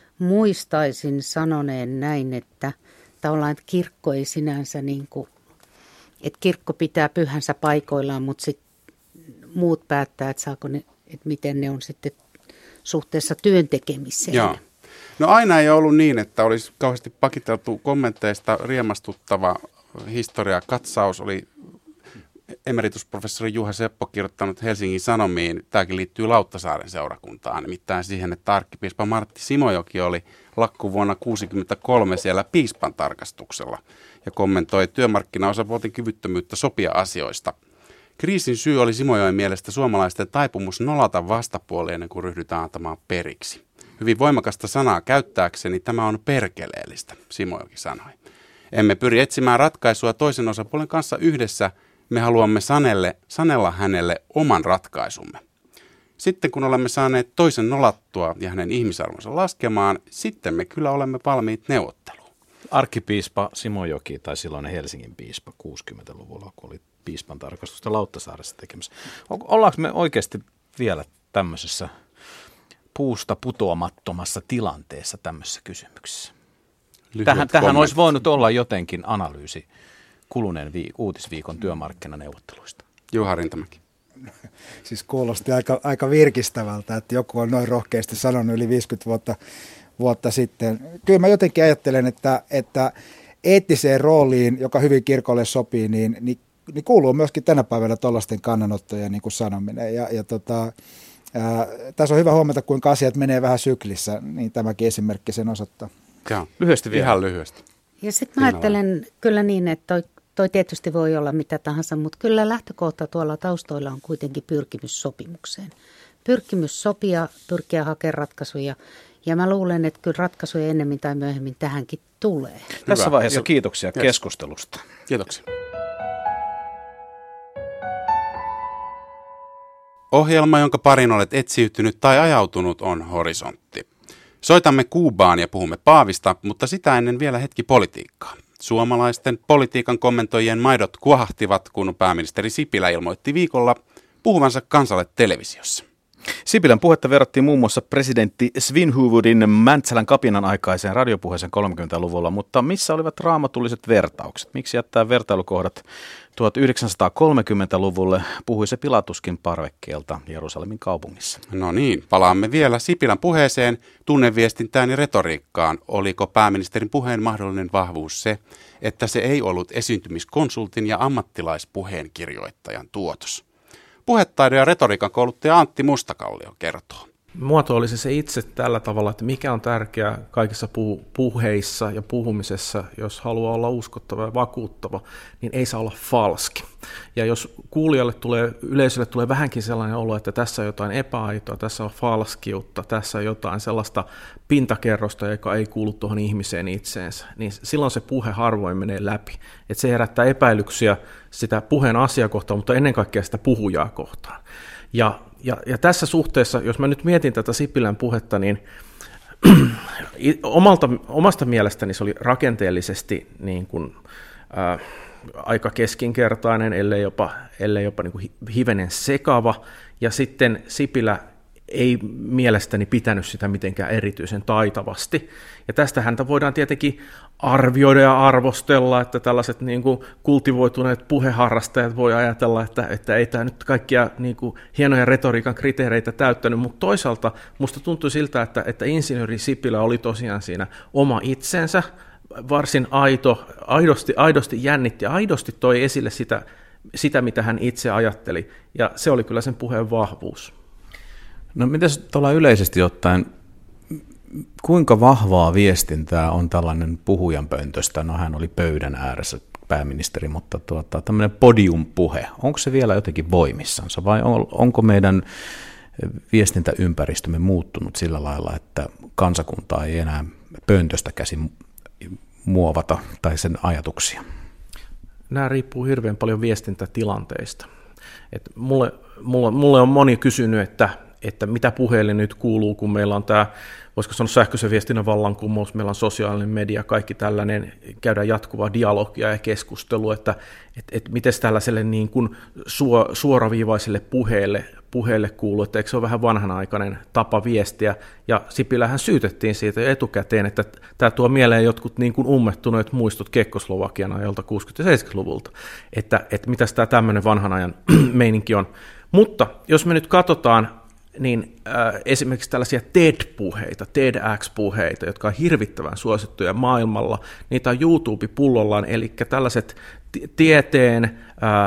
muistaisin sanoneen näin, että tavallaan että kirkko ei sinänsä niin kuin, että kirkko pitää pyhänsä paikoillaan, mutta sitten muut päättää, että saako ne, että miten ne on sitten suhteessa työntekemiseen. Joo. No aina ei ollut niin, että olisi kauheasti pakiteltu kommenteista riemastuttava historiakatsaus. Oli emeritusprofessori Juha Seppo kirjoittanut Helsingin Sanomiin. Tämäkin liittyy Lauttasaaren seurakuntaan, nimittäin siihen, että arkkipiispa Martti Simojoki oli lakku vuonna tuhatyhdeksänsataakuusikymmentäkolme siellä piispan tarkastuksella ja kommentoi työmarkkinaosapuolten kyvyttömyyttä sopia asioista. Kriisin syy oli Simojoen mielestä suomalaisten taipumus nolata vastapuoli ennen kuin ryhdytään antamaan periksi. Hyvin voimakasta sanaa käyttääkseni tämä on perkeleellistä, Simojoki sanoi. Emme pyri etsimään ratkaisua toisen osapuolen kanssa yhdessä, me haluamme sanelle, sanella hänelle oman ratkaisumme. Sitten kun olemme saaneet toisen nolattua ja hänen ihmisarvonsa laskemaan, sitten me kyllä olemme valmiit neuvotteluun. Arkkipiispa Simojoki tai silloinen Helsingin piispa kuusikymmentäluvulla, kun oli piispan tarkastusta Lauttasaaressa tekemässä. Ollaanko me oikeasti vielä tämmöisessä puusta putoamattomassa tilanteessa tämmöisessä kysymyksessä? Tähän, tähän olisi voinut olla jotenkin analyysi kuluneen viik- uutisviikon työmarkkinaneuvotteluista. Juha Rintamäki. Siis kuulosti aika, aika virkistävältä, että joku on noin rohkeasti sanonut yli viisikymmentä vuotta, vuotta sitten. Kyllä mä jotenkin ajattelen, että, että eettiseen rooliin, joka hyvin kirkolle sopii, niin, niin, niin kuuluu myöskin tänä päivänä tuollaisten kannanottojen niin kuin sanominen. Ja, ja tota, ää, tässä on hyvä huomata, kuinka asiat menee vähän syklissä, niin tämäkin esimerkki sen osoittaa. Joo, lyhyesti vielä. Ihan lyhyesti. Ja sitten mä ajattelen kyllä niin, että toi, toi tietysti voi olla mitä tahansa, mutta kyllä lähtökohta tuolla taustoilla on kuitenkin pyrkimys sopimukseen. Pyrkimys sopia, pyrkiä hakemaan ratkaisuja. Ja mä luulen, että kyllä ratkaisuja ennemmin tai myöhemmin tähänkin tulee. Hyvä. Tässä vaiheessa kiitoksia yes. keskustelusta. Kiitoksia. Ohjelma, jonka parin olet etsiytynyt tai ajautunut, on Horisontti. Soitamme Kuubaan ja puhumme Paavista, mutta sitä ennen vielä hetki politiikkaa. Suomalaisten politiikan kommentoijien maidot kuohahtivat, kun pääministeri Sipilä ilmoitti viikolla puhuvansa kansalle televisiossa. Sipilän puhetta verrattiin muun muassa presidentti Svinhufvudin Mäntsälän kapinan aikaiseen radiopuheeseen kolmekymmentäluvulla, mutta missä olivat raamatulliset vertaukset? Miksi jättää vertailukohdat tuhatyhdeksänsataakolmekymmentäluvulle, puhui se Pilatuskin parvekkeelta Jerusalemin kaupungissa? No niin, palaamme vielä Sipilän puheeseen, tunneviestintään ja retoriikkaan. Oliko pääministerin puheen mahdollinen vahvuus se, että se ei ollut esiintymiskonsultin ja ammattilaispuheen kirjoittajan tuotos? Puhetaidon ja retoriikan kouluttaja Antti Mustakallio kertoo. Muotoilisi se itse tällä tavalla, että mikä on tärkeää kaikissa puh- puheissa ja puhumisessa, jos haluaa olla uskottava ja vakuuttava, niin ei saa olla falski. Ja jos kuulijalle tulee, yleisölle tulee vähänkin sellainen olo, että tässä on jotain epäaitoa, tässä on falskiutta, tässä on jotain sellaista pintakerrosta, joka ei kuulu tuohon ihmiseen itseensä, niin silloin se puhe harvoin menee läpi. Että se herättää epäilyksiä sitä puheen asiakohtaa, mutta ennen kaikkea sitä puhujaa kohtaan. Ja, ja, ja tässä suhteessa, jos mä nyt mietin tätä Sipilän puhetta, niin omalta, omasta mielestäni se oli rakenteellisesti niin kuin, ää, aika keskinkertainen, ellei jopa, ellei jopa niin kuin hivenen sekava, ja sitten Sipilä ei mielestäni pitänyt sitä mitenkään erityisen taitavasti. Ja tästä häntä voidaan tietenkin arvioida ja arvostella, että tällaiset niin kuin kultivoituneet puheharrastajat voi ajatella, että, että ei tämä nyt kaikkia niin kuin hienoja retoriikan kriteereitä täyttänyt, mutta toisaalta musta tuntui siltä, että, että insinööri Sipilä oli tosiaan siinä oma itsensä, varsin aito, aidosti, aidosti jännitti ja aidosti toi esille sitä, sitä, mitä hän itse ajatteli, ja se oli kyllä sen puheen vahvuus. No mitäs tuolla yleisesti ottaen, kuinka vahvaa viestintää on tällainen puhujan pöntöstä? No hän oli pöydän ääressä pääministeri, mutta tuota, tämmöinen podiumpuhe, onko se vielä jotenkin voimissansa vai on, onko meidän viestintäympäristömme muuttunut sillä lailla, että kansakuntaa ei enää pöntöstä käsin muovata tai sen ajatuksia? Nämä riippuu hirveän paljon viestintätilanteista. Et mulle, mulle, mulle on moni kysynyt, että että mitä puheelle nyt kuuluu, kun meillä on tämä, voisiko sanoa sähköisen viestinnän vallankumous, meillä on sosiaalinen media, kaikki tällainen, käydään jatkuvaa dialogia ja keskustelua, että et, et miten tällaiselle niin kuin suoraviivaiselle puheelle, puheelle kuuluu, että eikö se ole vähän vanhanaikainen tapa viestiä, ja Sipilähän syytettiin siitä jo etukäteen, että tämä tuo mieleen jotkut niin kuin ummettuneet muistot Kekkoslovakian ajalta kuusikymmentä- ja seitsemänkymmentäluvulta, että, että mitäs tämä tämmöinen vanhan ajan meininki on. Mutta jos me nyt katsotaan, niin äh, esimerkiksi tällaisia TED-puheita, TEDx-puheita, jotka on hirvittävän suosittuja maailmalla, niitä on YouTube-pullollaan, eli tällaiset t- tieteen, äh,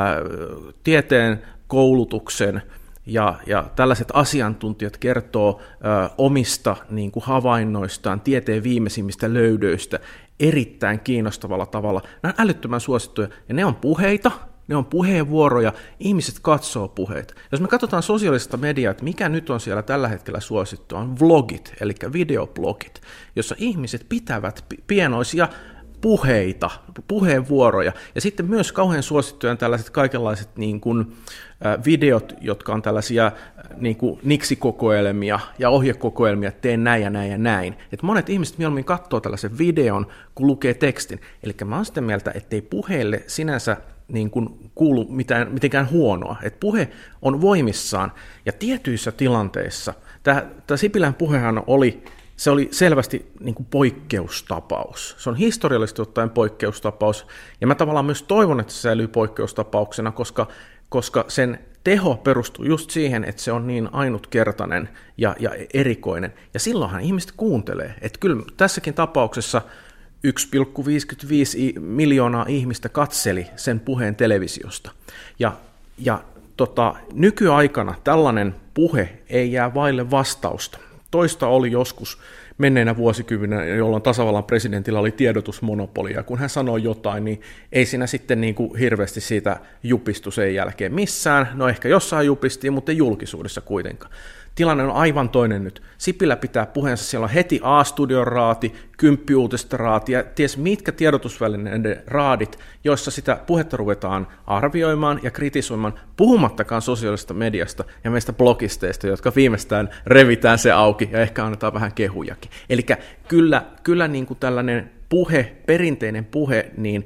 tieteen koulutuksen ja, ja tällaiset asiantuntijat kertoo äh, omista niin kuin havainnoistaan, tieteen viimeisimmistä löydöistä erittäin kiinnostavalla tavalla. Nämä on älyttömän suosittuja, ja ne on puheita, ne on puheenvuoroja, ihmiset katsoo puheita. Jos me katsotaan sosiaalista mediaa, että mikä nyt on siellä tällä hetkellä suosittua, on vlogit, eli videoblogit, jossa ihmiset pitävät pienoisia puheita, puheenvuoroja, ja sitten myös kauhean suosittuja on tällaiset kaikenlaiset niin kuin, äh, videot, jotka on tällaisia äh, niin kuin niksi-kokoelmia ja ohjekokoelmia, että teen näin ja näin ja näin. Et monet ihmiset mieluummin katsoo tällaisen videon, kun lukee tekstin. Eli mä oon sitä mieltä, ettei puheelle sinänsä niin kuin kuulu mitään, mitenkään huonoa. Et puhe on voimissaan, ja tietyissä tilanteissa, tämä Sipilän puhehan oli, se oli selvästi niin kuin poikkeustapaus. Se on historiallisesti ottaen poikkeustapaus, ja mä tavallaan myös toivon, että se säilyy poikkeustapauksena, koska, koska sen teho perustuu just siihen, että se on niin ainutkertainen ja, ja erikoinen, ja silloinhan ihmiset kuuntelee. Että kyllä tässäkin tapauksessa yksi pilkku viisikymmentäviisi miljoonaa ihmistä katseli sen puheen televisiosta. Ja, ja tota, nykyaikana tällainen puhe ei jää vaille vastausta. Toista oli joskus menneinä vuosikymmenenä, jolloin tasavallan presidentillä oli tiedotusmonopoli, ja kun hän sanoi jotain, niin ei siinä sitten niin kuin hirveästi siitä jupistu sen jälkeen missään. No ehkä jossain jupistiin, mutta ei julkisuudessa kuitenkaan. Tilanne on aivan toinen nyt. Sipilä pitää puheensa, siellä on heti A-studion raati, kymppiuutista raati ja ties mitkä tiedotusvälineiden raadit, joissa sitä puhetta ruvetaan arvioimaan ja kritisoimaan, puhumattakaan sosiaalisesta mediasta ja meistä blogisteista, jotka viimeistään revitään se auki ja ehkä annetaan vähän kehujakin. Eli kyllä, kyllä niin kuin tällainen puhe, perinteinen puhe, niin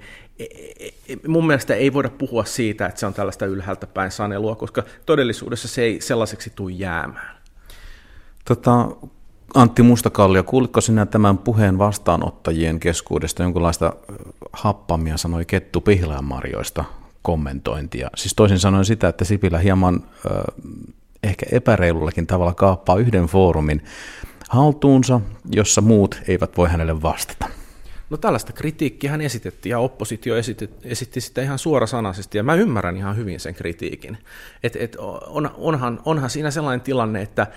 mun mielestä ei voida puhua siitä, että se on tällaista ylhäältä päin sanelua, koska todellisuudessa se ei sellaiseksi tule jäämään. Tota, Antti Mustakallio, kuulitko sinä tämän puheen vastaanottajien keskuudesta jonkinlaista happamia, sanoi Kettu Pihlajanmarjoista kommentointia? Siis toisin sanoen sitä, että Sipilä hieman äh, ehkä epäreilullakin tavalla kaappaa yhden foorumin haltuunsa, jossa muut eivät voi hänelle vastata. No tällaista kritiikkiä hän esitettiin, ja oppositio esitti, esitti sitä ihan suorasanaisesti, ja mä ymmärrän ihan hyvin sen kritiikin. Et, et on, onhan, onhan siinä sellainen tilanne, että,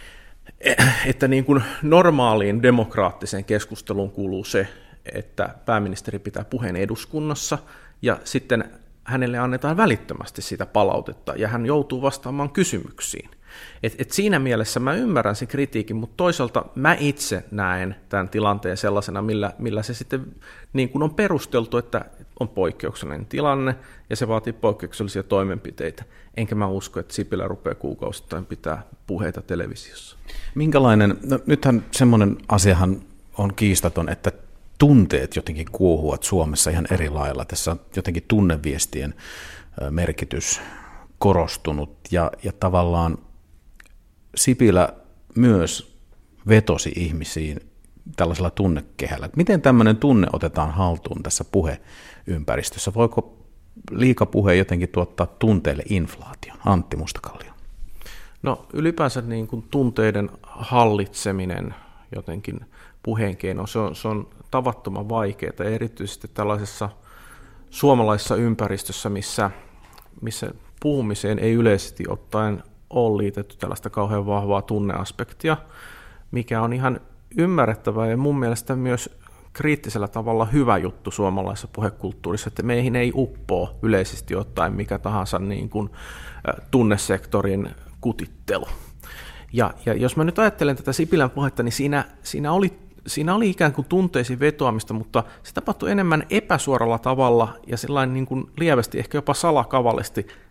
että niin kuin normaaliin demokraattiseen keskusteluun kuuluu se, että pääministeri pitää puheen eduskunnassa, ja sitten hänelle annetaan välittömästi sitä palautetta, ja hän joutuu vastaamaan kysymyksiin. Et, et siinä mielessä mä ymmärrän sen kritiikin, mutta toisaalta mä itse näen tämän tilanteen sellaisena, millä, millä se sitten niin kuin on perusteltu, että on poikkeuksellinen tilanne ja se vaatii poikkeuksellisia toimenpiteitä. Enkä mä usko, että Sipilä rupeaa kuukausittain pitää puheita televisiossa. Minkälainen, no nythän semmoinen asiahan on kiistaton, että tunteet jotenkin kuohuvat Suomessa ihan eri lailla. Tässä on jotenkin tunneviestien merkitys korostunut ja, ja tavallaan Sipilä myös vetosi ihmisiin tällaisella tunnekehällä. Miten tämmöinen tunne otetaan haltuun tässä puheympäristössä? Voiko liikapuhe jotenkin tuottaa tunteille inflaation? Antti Mustakallio. No ylipäänsä niin kuin tunteiden hallitseminen jotenkin puheen keino, se on, se on tavattoman vaikeaa, erityisesti tällaisessa suomalaisessa ympäristössä, missä, missä puhumiseen ei yleisesti ottaen ole liitetty tällaista kauhean vahvaa tunneaspektia, mikä on ihan ymmärrettävää ja mun mielestä myös kriittisellä tavalla hyvä juttu suomalaisessa puhekulttuurissa, että meihin ei uppoa yleisesti ottaen mikä tahansa niin kuin tunnesektorin kutittelu. Ja, ja jos mä nyt ajattelen tätä Sipilän puhetta, niin siinä, siinä, oli, siinä oli ikään kuin tunteisiin vetoamista, mutta se tapahtui enemmän epäsuoralla tavalla ja sellainen niin kuin lievästi, ehkä jopa salakavallisesti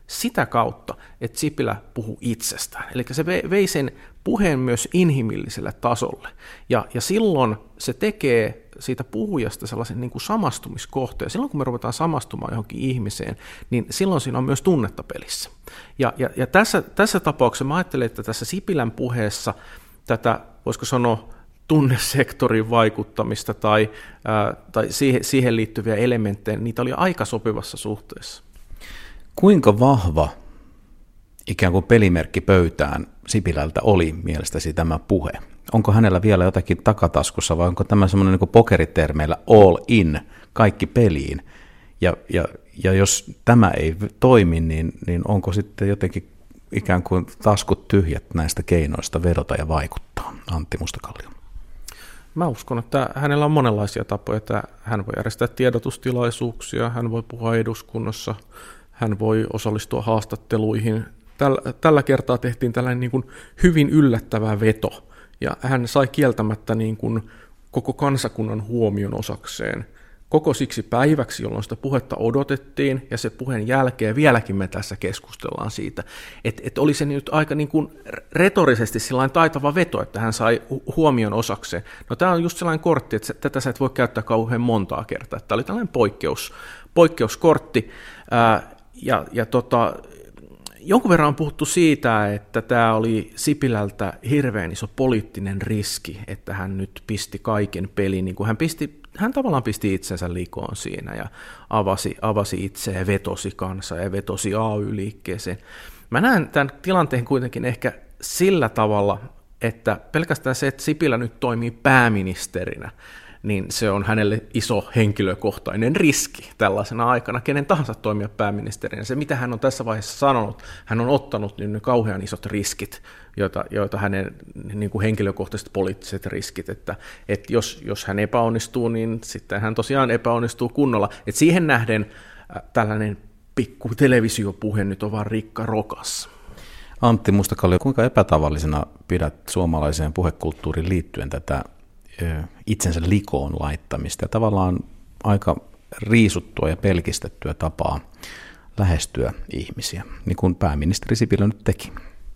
sitä kautta, että Sipilä puhui itsestään. Eli se vei sen puheen myös inhimilliselle tasolle. Ja, ja silloin se tekee siitä puhujasta sellaisen niin kuin samastumiskohteen. Silloin kun me ruvetaan samastumaan johonkin ihmiseen, niin silloin siinä on myös tunnetta pelissä. Ja, ja, ja tässä, tässä tapauksessa mä ajattelen, että tässä Sipilän puheessa tätä, voisiko sanoa, tunnesektorin vaikuttamista tai, ää, tai siihen, siihen liittyviä elementtejä, niitä oli aika sopivassa suhteessa. Kuinka vahva ikään kuin pelimerkki pöytään Sipilältä oli mielestäsi tämä puhe? Onko hänellä vielä jotakin takataskussa vai onko tämä semmoinen niin kuin pokeritermeillä all in, kaikki peliin? Ja, ja, ja jos tämä ei toimi, niin, niin onko sitten jotenkin ikään kuin taskut tyhjät näistä keinoista vedota ja vaikuttaa? Antti Mustakallio. Mä uskon, että hänellä on monenlaisia tapoja, että hän voi järjestää tiedotustilaisuuksia, hän voi puhua eduskunnassa, hän voi osallistua haastatteluihin. Tällä, tällä kertaa tehtiin tällainen niin kuin hyvin yllättävä veto, ja hän sai kieltämättä niin kuin koko kansakunnan huomion osakseen. Koko siksi päiväksi, jolloin sitä puhetta odotettiin, ja se puheen jälkeen vieläkin me tässä keskustellaan siitä, että, että oli se nyt aika niin kuin retorisesti sellainen taitava veto, että hän sai huomion osakseen. No tämä on just sellainen kortti, että tätä sä et voi käyttää kauhean montaa kertaa. Tämä oli tällainen poikkeus, poikkeuskortti, ää, ja, ja tota, jonkun verran on puhuttu siitä, että tämä oli Sipilältä hirveän iso poliittinen riski, että hän nyt pisti kaiken pelin, niin kuin hän pisti Hän tavallaan pisti itsensä likoon siinä ja avasi, avasi itseään, vetosi kanssa ja vetosi A Y-liikkeeseen. Mä näen tämän tilanteen kuitenkin ehkä sillä tavalla, että pelkästään se, että Sipilä nyt toimii pääministerinä, niin se on hänelle iso henkilökohtainen riski tällaisena aikana, kenen tahansa toimia pääministerinä. Se, mitä hän on tässä vaiheessa sanonut, hän on ottanut niin ne kauhean isot riskit, joita, joita hänen niin kuin henkilökohtaiset poliittiset riskit, että, että jos, jos hän epäonnistuu, niin sitten hän tosiaan epäonnistuu kunnolla. Et siihen nähden äh, tällainen pikku televisiopuhe nyt on vaan rikka rokas. Antti Mustakallio, kuinka epätavallisena pidät suomalaiseen puhekulttuuriin liittyen tätä itsensä likoon laittamista ja tavallaan aika riisuttua ja pelkistettyä tapaa lähestyä ihmisiä, niin kuin pääministeri Sipilä nyt teki?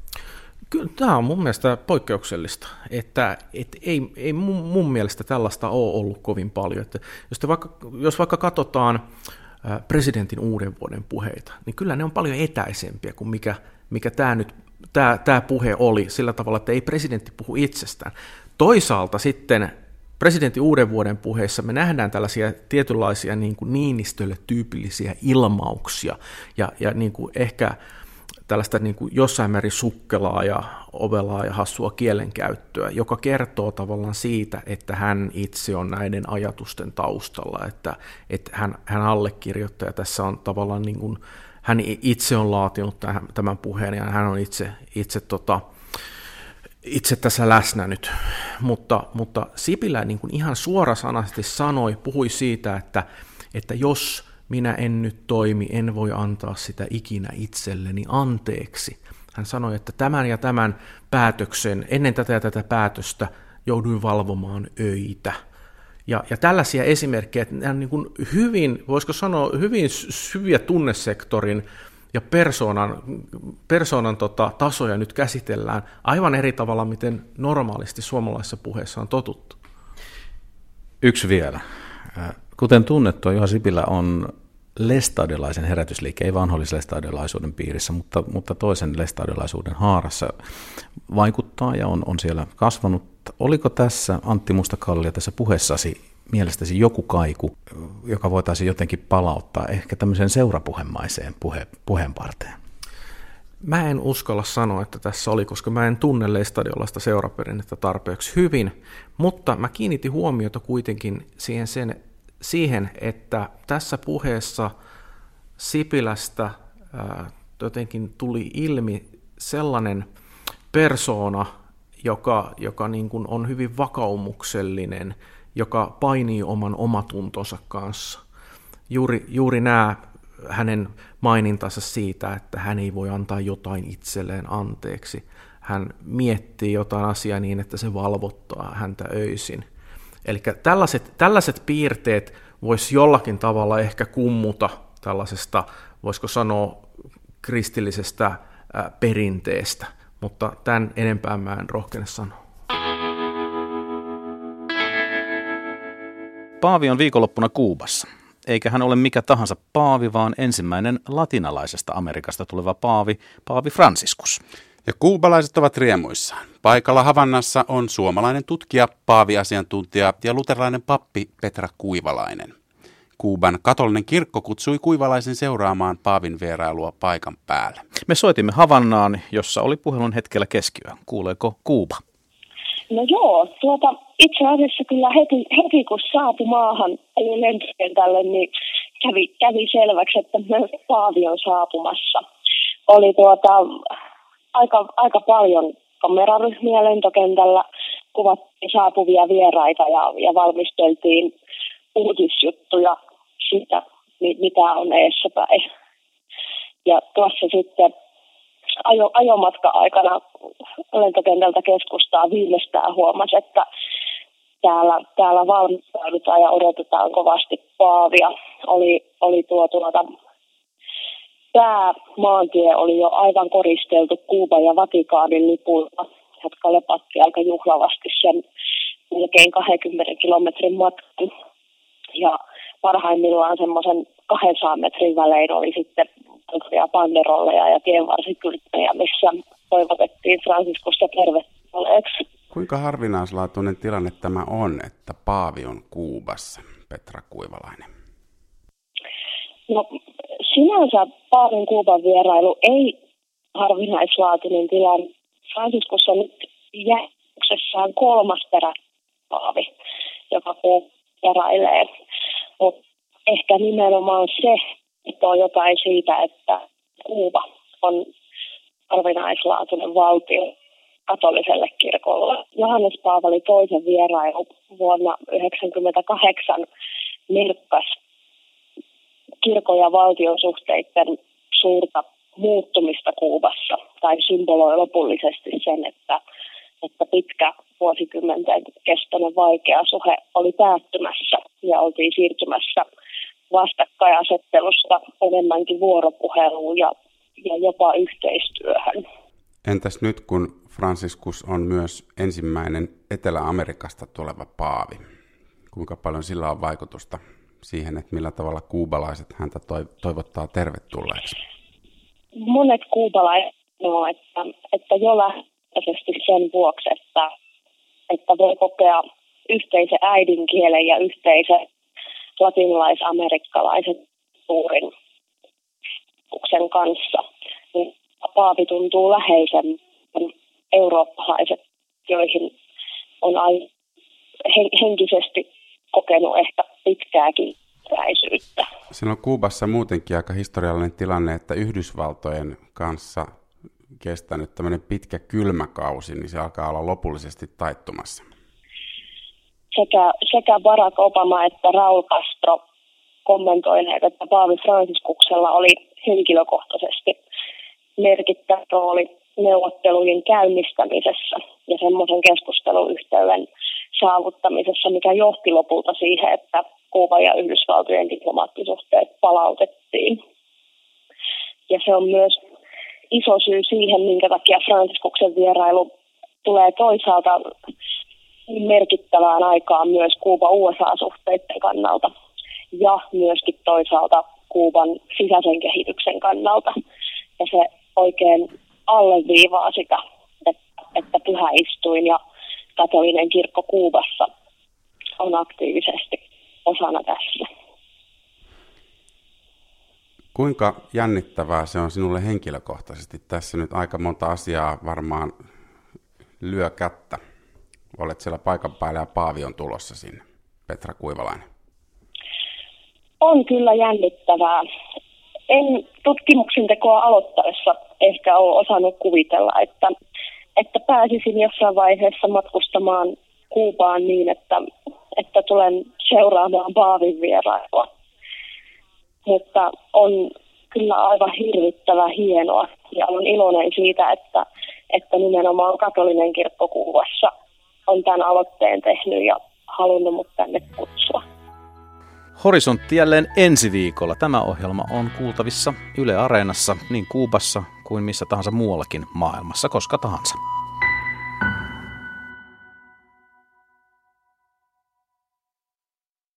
Kyllä tämä on mun mielestä poikkeuksellista, että, että ei, ei mun, mun mielestä tällaista ole ollut kovin paljon. Että jos, te vaikka, jos vaikka katsotaan presidentin uuden vuoden puheita, niin kyllä ne on paljon etäisempiä kuin mikä, mikä tämä, nyt, tämä, tämä puhe oli sillä tavalla, että ei presidentti puhu itsestään. Toisaalta sitten presidentin uuden vuoden puheissa me nähdään tällaisia tietynlaisia niin kuin Niinistölle tyypillisiä ilmauksia ja, ja niin kuin ehkä tällaista niin kuin jossain määrin sukkelaa ja ovelaa ja hassua kielenkäyttöä, joka kertoo tavallaan siitä, että hän itse on näiden ajatusten taustalla, että, että hän, hän allekirjoittaa ja tässä on tavallaan niin kuin, hän itse on laatinut tämän, tämän puheen ja hän on itse, itse tota, itse tässä läsnä nyt, mutta, mutta Sipilä niin kuin ihan suorasanaisesti sanoi, puhui siitä, että, että jos minä en nyt toimi, en voi antaa sitä ikinä itselleni anteeksi. Hän sanoi, että tämän ja tämän päätöksen, ennen tätä ja tätä päätöstä jouduin valvomaan öitä. Ja, ja tällaisia esimerkkejä, että niin kuin hyvin, voisiko sanoa, hyvin syviä tunnesektorin ja persoonan, persoonan tota, tasoja nyt käsitellään aivan eri tavalla, miten normaalisti suomalaisessa puheessa on totuttu. Yksi vielä. Kuten tunnettua, Juha Sipilä on lestadiolaisen herätysliike, ei vanhollislestadiolaisuuden piirissä, mutta, mutta toisen lestadiolaisuuden haarassa vaikuttaa ja on, on siellä kasvanut. Oliko tässä, Antti Mustakallio, tässä puheessasi mielestäsi joku kaiku, joka voitaisiin jotenkin palauttaa ehkä tämmöiseen seurapuhemaiseen puhe, puheenparteen? Mä en uskalla sanoa, että tässä oli, koska mä en tunne lestadiolaista seuraperinnettä tarpeeksi hyvin, mutta mä kiinnitin huomiota kuitenkin siihen, sen, siihen että tässä puheessa Sipilästä ää, jotenkin tuli ilmi sellainen persoona, joka, joka niin kuin on hyvin vakaumuksellinen, joka painii oman omatuntonsa kanssa. Juuri, juuri nämä hänen mainintansa siitä, että hän ei voi antaa jotain itselleen anteeksi. Hän miettii jotain asiaa niin, että se valvottaa häntä öisin. Eli tällaiset, tällaiset piirteet voisi jollakin tavalla ehkä kummuta tällaisesta, voisiko sanoa, kristillisestä ää, perinteestä, mutta tämän enempää mä en rohkene sanoa. Paavi on viikonloppuna Kuubassa. Eikä hän ole mikä tahansa paavi, vaan ensimmäinen latinalaisesta Amerikasta tuleva paavi, paavi Franciscus. Ja kuubalaiset ovat riemuissaan. Paikalla Havannassa on suomalainen tutkija, paaviasiantuntija ja luterilainen pappi Petra Kuivalainen. Kuuban katolinen kirkko kutsui Kuivalaisen seuraamaan paavin vierailua paikan päälle. Me soitimme Havannaan, jossa oli puhelun hetkellä keskiyö. Kuuleeko Kuuba? No joo, tuota, itse asiassa kyllä heti, heti kun saapui maahan, eli lentokentälle, niin kävi, kävi selväksi, että myös paavi on saapumassa. Oli tuota, aika, aika paljon kameraryhmiä lentokentällä, kuvattiin saapuvia vieraita ja, ja valmisteltiin uutisjuttuja siitä, mitä on eessäpäin. Ja tuossa sitten ajo, ajomatka-aikana lentokentältä keskustaa viimeistään huomasi, että täällä, täällä valmistaudutaan ja odotetaan kovasti paavia. Oli, oli tuo tuota, päämaantie oli jo aivan koristeltu Kuuban ja Vatikaanin lipuilla, jotka lepatti aika juhlavasti sen melkein kaksikymmentä kilometrin matkan. Ja parhaimmillaan semmoisen kahdensadan metrin välein oli sitten banderolleja ja tienvarsikylttejä, missä toivotettiin Franciscusta tervetulleeksi. Kuinka harvinaislaatuinen tilanne tämä on, että paavi on Kuubassa, Petra Kuivalainen? No sinänsä paavin Kuuban vierailu ei harvinaislaatuinen tilanne. Franciscus on nyt järjestyksessään kolmas peräpaavi, joka vierailee. Mutta ehkä nimenomaan se kertoo jotain siitä, että Kuuba on harvinaislaatuinen valtio katoliselle kirkolle. Johannes Paavali toisen vierailu vuonna yhdeksänkymmentäkahdeksan merkkasi kirkon ja valtion suhteiden suurta muuttumista Kuubassa, tai symboloi lopullisesti sen, että, että pitkä vuosikymmenten kestäinen vaikea suhe oli päättymässä ja oltiin siirtymässä vastakkainasettelusta enemmänkin vuoropuheluun ja, ja jopa yhteistyöhön. Entäs nyt, kun Franciscus on myös ensimmäinen Etelä-Amerikasta tuleva paavi? Kuinka paljon sillä on vaikutusta siihen, että millä tavalla kuubalaiset häntä toivottaa tervetulleeksi? Monet kuubalaiset sanoo, että, että jo lähtöisesti sen vuoksi, että, että voi kokea yhteisen äidinkielen ja yhteisen latinalais-amerikkalaisen kulttuurin kanssa. Niin paavi tuntuu läheisen eurooppalaiset, joihin on henkisesti kokenut ehkä pitkääkin etäisyyttä. Siinä on Kuubassa muutenkin aika historiallinen tilanne, että Yhdysvaltojen kanssa kestänyt tämmöinen pitkä kylmäkausi, niin se alkaa olla lopullisesti taittumassa. Sekä, sekä Barack Obama että Raul Castro kommentoineet, että paavi Franciscuksella oli henkilökohtaisesti merkittävä rooli neuvottelujen käynnistämisessä ja semmoisen keskusteluyhteyden saavuttamisessa, mikä johti lopulta siihen, että Kuuban ja Yhdysvaltojen diplomaattisuhteet palautettiin. Ja se on myös iso syy siihen, minkä takia Franciscuksen vierailu tulee toisaalta merkittävään aikaan myös Kuuba-U S A-suhteiden kannalta ja myöskin toisaalta Kuuban sisäisen kehityksen kannalta. Ja se oikein alleviivaa sitä, että, että pyhäistuin ja katolinen kirkko Kuubassa on aktiivisesti osana tässä. Kuinka jännittävää se on sinulle henkilökohtaisesti? Tässä nyt aika monta asiaa varmaan lyö kättä. Olet siellä paikan päällä ja paavi on tulossa sinne. Petra Kuivalainen. On kyllä jännittävää. En tutkimuksen tekoa aloittaessa ehkä ole osannut kuvitella, että, että pääsisin jossain vaiheessa matkustamaan Kuubaan niin, että, että tulen seuraamaan paavin vierailua. Mutta on kyllä aivan hirvittävän hienoa ja olen iloinen siitä, että, että nimenomaan katolinen kirkko Kuubassa on tämän aloitteen tehnyt ja halunnut mut tänne kutsua. Horisontti jälleen ensi viikolla. Tämä ohjelma on kuultavissa Yle Areenassa niin Kuubassa kuin missä tahansa muuallakin maailmassa, koska tahansa.